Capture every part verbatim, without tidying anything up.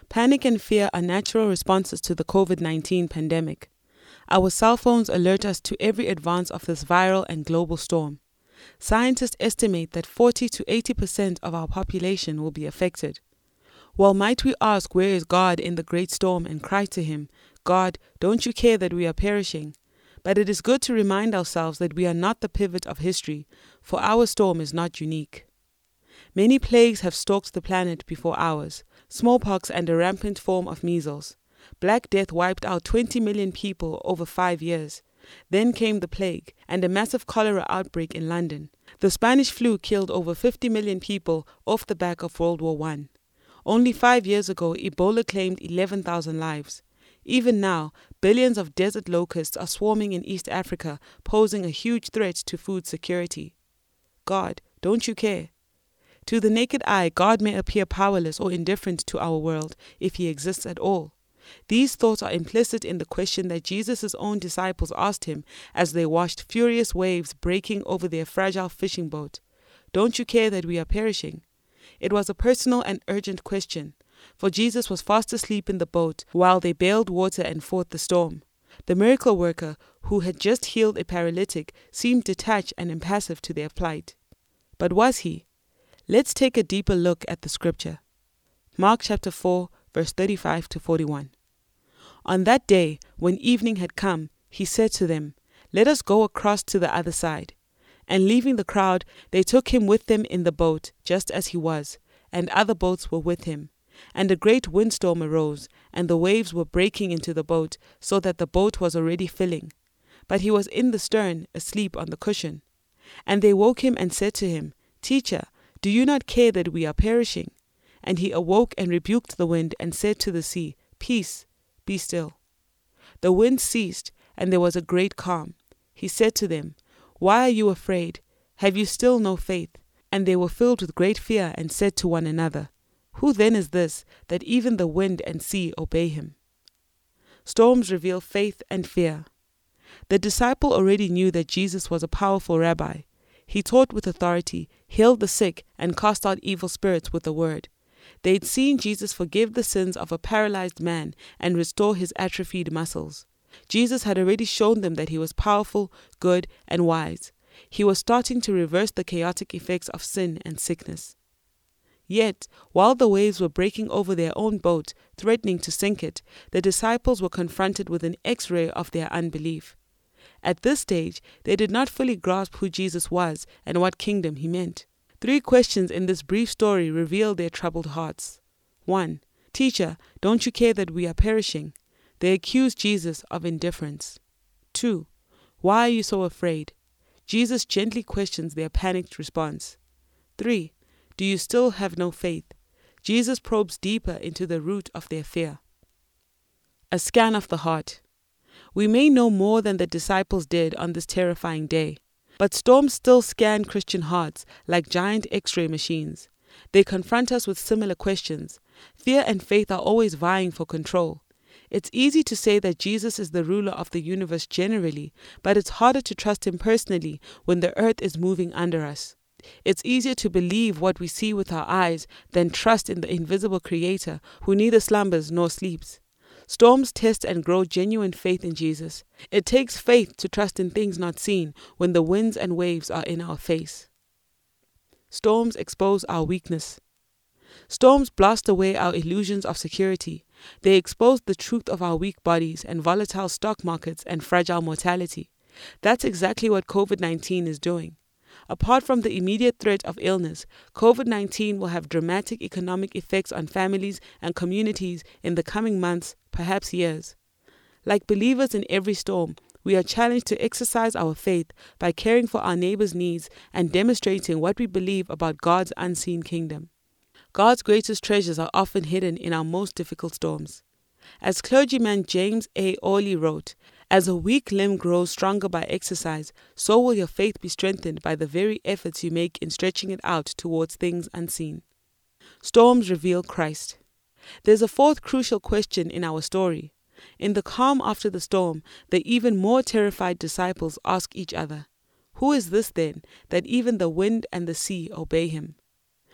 Panic and fear are natural responses to the COVID nineteen pandemic. Our cell phones alert us to every advance of this viral and global storm. Scientists estimate that forty to eighty percent of our population will be affected. Well, might we ask, where is God in the great storm, and cry to him, God, don't you care that we are perishing? But it is good to remind ourselves that we are not the pivot of history, for our storm is not unique. Many plagues have stalked the planet before ours, smallpox and a rampant form of measles. Black Death wiped out twenty million people over five years. Then came the plague and a massive cholera outbreak in London. The Spanish flu killed over fifty million people off the back of World War One. Only five years ago, Ebola claimed eleven thousand lives. Even now, billions of desert locusts are swarming in East Africa, posing a huge threat to food security. God, don't you care? To the naked eye, God may appear powerless or indifferent to our world, if he exists at all. These thoughts are implicit in the question that Jesus' own disciples asked him as they watched furious waves breaking over their fragile fishing boat. Don't you care that we are perishing? It was a personal and urgent question, for Jesus was fast asleep in the boat while they bailed water and fought the storm. The miracle worker, who had just healed a paralytic, seemed detached and impassive to their plight. But was he? Let's take a deeper look at the scripture. Mark chapter four, verse thirty-five to forty-one. On that day, when evening had come, he said to them, Let us go across to the other side. And leaving the crowd, they took him with them in the boat, just as he was, and other boats were with him. And a great windstorm arose, and the waves were breaking into the boat, so that the boat was already filling. But he was in the stern, asleep on the cushion. And they woke him and said to him, Teacher, do you not care that we are perishing? And he awoke and rebuked the wind and said to the sea, Peace, be still. The wind ceased, and there was a great calm. He said to them, Why are you afraid? Have you still no faith? And they were filled with great fear and said to one another, Who then is this, that even the wind and sea obey him? Storms reveal faith and fear. The disciple already knew that Jesus was a powerful rabbi. He taught with authority, healed the sick, and cast out evil spirits with a word. They'd seen Jesus forgive the sins of a paralyzed man and restore his atrophied muscles. Jesus had already shown them that he was powerful, good, and wise. He was starting to reverse the chaotic effects of sin and sickness. Yet, while the waves were breaking over their own boat, threatening to sink it, the disciples were confronted with an X-ray of their unbelief. At this stage, they did not fully grasp who Jesus was and what kingdom he meant. Three questions in this brief story reveal their troubled hearts. One, Teacher, don't you care that we are perishing? They accuse Jesus of indifference. Two, Why are you so afraid? Jesus gently questions their panicked response. Three, Do you still have no faith? Jesus probes deeper into the root of their fear. A scan of the heart. We may know more than the disciples did on this terrifying day, but storms still scan Christian hearts like giant X-ray machines. They confront us with similar questions. Fear and faith are always vying for control. It's easy to say that Jesus is the ruler of the universe generally, but it's harder to trust him personally when the earth is moving under us. It's easier to believe what we see with our eyes than trust in the invisible Creator who neither slumbers nor sleeps. Storms test and grow genuine faith in Jesus. It takes faith to trust in things not seen when the winds and waves are in our face. Storms expose our weakness. Storms blast away our illusions of security. They expose the truth of our weak bodies and volatile stock markets and fragile mortality. That's exactly what COVID nineteen is doing. Apart from the immediate threat of illness, COVID nineteen will have dramatic economic effects on families and communities in the coming months, perhaps years. Like believers in every storm, we are challenged to exercise our faith by caring for our neighbors' needs and demonstrating what we believe about God's unseen kingdom. God's greatest treasures are often hidden in our most difficult storms. As clergyman James A. Orley wrote, As a weak limb grows stronger by exercise, so will your faith be strengthened by the very efforts you make in stretching it out towards things unseen. Storms reveal Christ. There's a fourth crucial question in our story. In the calm after the storm, the even more terrified disciples ask each other, Who is this then, that even the wind and the sea obey him?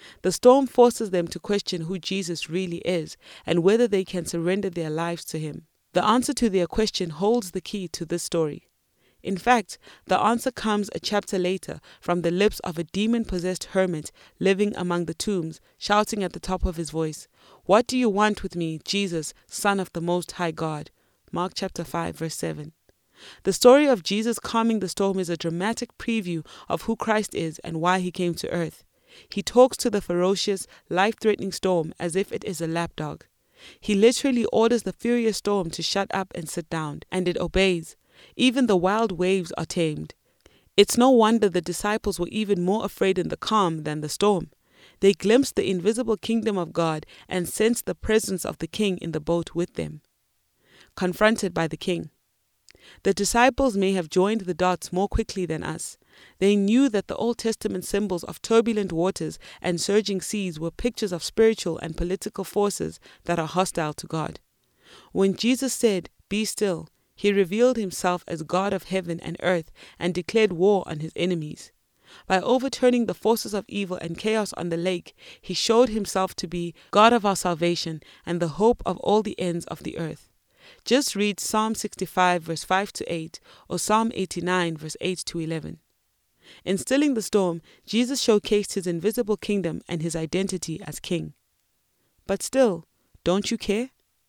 The storm forces them to question who Jesus really is and whether they can surrender their lives to him. The answer to their question holds the key to this story. In fact, the answer comes a chapter later from the lips of a demon-possessed hermit living among the tombs, shouting at the top of his voice, "What do you want with me, Jesus, Son of the Most High God?" Mark chapter five, verse seven. The story of Jesus calming the storm is a dramatic preview of who Christ is and why he came to earth. He talks to the ferocious, life-threatening storm as if it is a lapdog. He literally orders the furious storm to shut up and sit down, and it obeys. Even the wild waves are tamed. It's no wonder the disciples were even more afraid in the calm than the storm. They glimpsed the invisible kingdom of God and sensed the presence of the King in the boat with them. Confronted by the King. The disciples may have joined the dots more quickly than us. They knew that the Old Testament symbols of turbulent waters and surging seas were pictures of spiritual and political forces that are hostile to God. When Jesus said, "Be still," he revealed himself as God of heaven and earth and declared war on his enemies. By overturning the forces of evil and chaos on the lake, he showed himself to be God of our salvation and the hope of all the ends of the earth. Just read Psalm sixty-five verse five to eight or Psalm eighty-nine verse eight to eleven. In stilling the storm, Jesus showcased his invisible kingdom and his identity as king. But still, don't you care?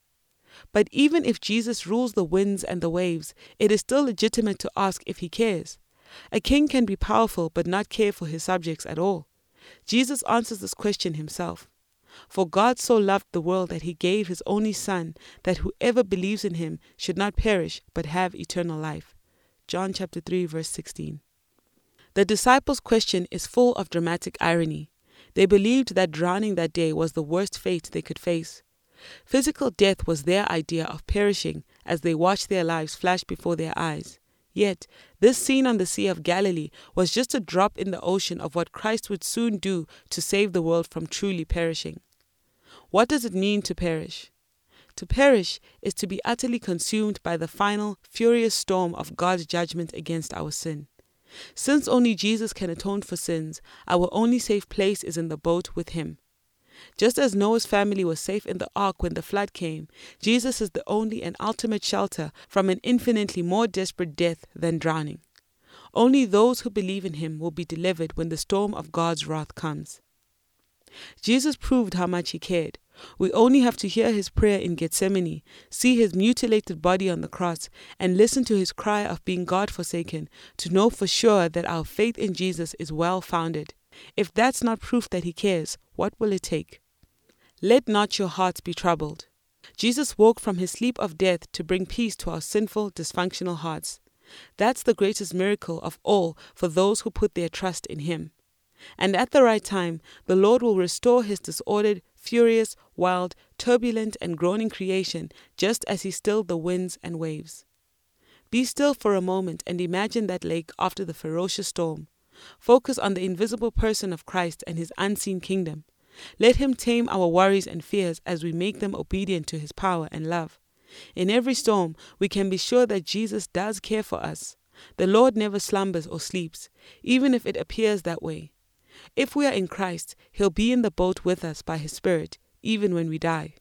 But even if Jesus rules the winds and the waves, it is still legitimate to ask if he cares. A king can be powerful but not care for his subjects at all. Jesus answers this question himself. For God so loved the world that he gave his only Son, that whoever believes in him should not perish but have eternal life. John chapter three verse sixteen. The disciples' question is full of dramatic irony. They believed that drowning that day was the worst fate they could face. Physical death was their idea of perishing as they watched their lives flash before their eyes. Yet, this scene on the Sea of Galilee was just a drop in the ocean of what Christ would soon do to save the world from truly perishing. What does it mean to perish? To perish is to be utterly consumed by the final, furious storm of God's judgment against our sin. Since only Jesus can atone for sins, our only safe place is in the boat with him. Just as Noah's family was safe in the ark when the flood came, Jesus is the only and ultimate shelter from an infinitely more desperate death than drowning. Only those who believe in him will be delivered when the storm of God's wrath comes. Jesus proved how much he cared. We only have to hear his prayer in Gethsemane, see his mutilated body on the cross, and listen to his cry of being God-forsaken to know for sure that our faith in Jesus is well-founded. If that's not proof that he cares, what will it take? Let not your hearts be troubled. Jesus woke from his sleep of death to bring peace to our sinful, dysfunctional hearts. That's the greatest miracle of all for those who put their trust in him. And at the right time, the Lord will restore his disordered, furious, wild, turbulent, and groaning creation just as he stilled the winds and waves. Be still for a moment and imagine that lake after the ferocious storm. Focus on the invisible person of Christ and his unseen kingdom. Let him tame our worries and fears as we make them obedient to his power and love. In every storm, we can be sure that Jesus does care for us. The Lord never slumbers or sleeps, even if it appears that way. If we are in Christ, he'll be in the boat with us by his Spirit, even when we die.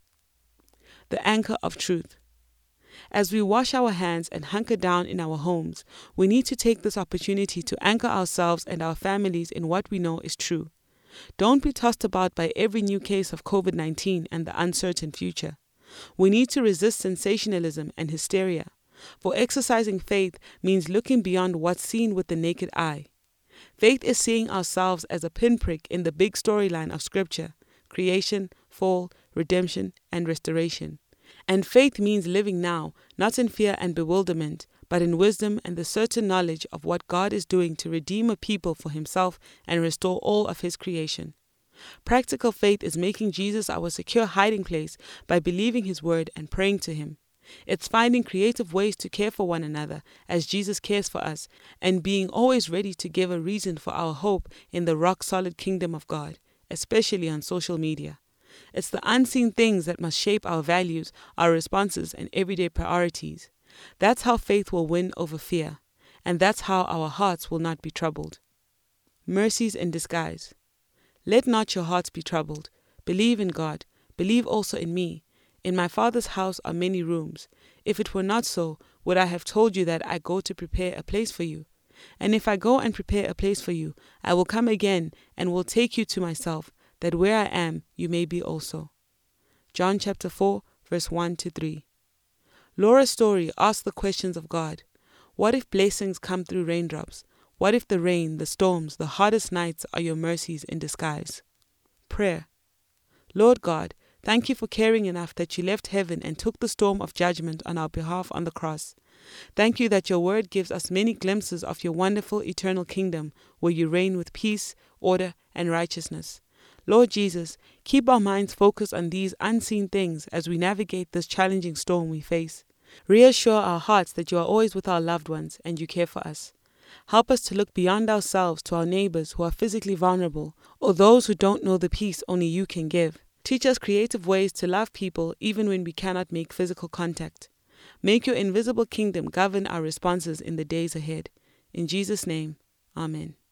The anchor of truth. As we wash our hands and hunker down in our homes, we need to take this opportunity to anchor ourselves and our families in what we know is true. Don't be tossed about by every new case of covid nineteen and the uncertain future. We need to resist sensationalism and hysteria, for exercising faith means looking beyond what's seen with the naked eye. Faith is seeing ourselves as a pinprick in the big storyline of Scripture: creation, fall, redemption, and restoration. And faith means living now, not in fear and bewilderment, but in wisdom and the certain knowledge of what God is doing to redeem a people for himself and restore all of his creation. Practical faith is making Jesus our secure hiding place by believing his word and praying to him. It's finding creative ways to care for one another as Jesus cares for us, and being always ready to give a reason for our hope in the rock-solid kingdom of God, especially on social media. It's the unseen things that must shape our values, our responses, and everyday priorities. That's how faith will win over fear, and that's how our hearts will not be troubled. Mercies in disguise. Let not your hearts be troubled. Believe in God. Believe also in me. In my Father's house are many rooms. If it were not so, would I have told you that I go to prepare a place for you? And if I go and prepare a place for you, I will come again and will take you to myself, that where I am, you may be also. John chapter four, verse one to three. Laura's story asks the questions of God. What if blessings come through raindrops? What if the rain, the storms, the hardest nights are your mercies in disguise? Prayer. Lord God, thank you for caring enough that you left heaven and took the storm of judgment on our behalf on the cross. Thank you that your word gives us many glimpses of your wonderful eternal kingdom where you reign with peace, order, and righteousness. Lord Jesus, keep our minds focused on these unseen things as we navigate this challenging storm we face. Reassure our hearts that you are always with our loved ones and you care for us. Help us to look beyond ourselves to our neighbors who are physically vulnerable or those who don't know the peace only you can give. Teach us creative ways to love people even when we cannot make physical contact. Make your invisible kingdom govern our responses in the days ahead. In Jesus' name, Amen.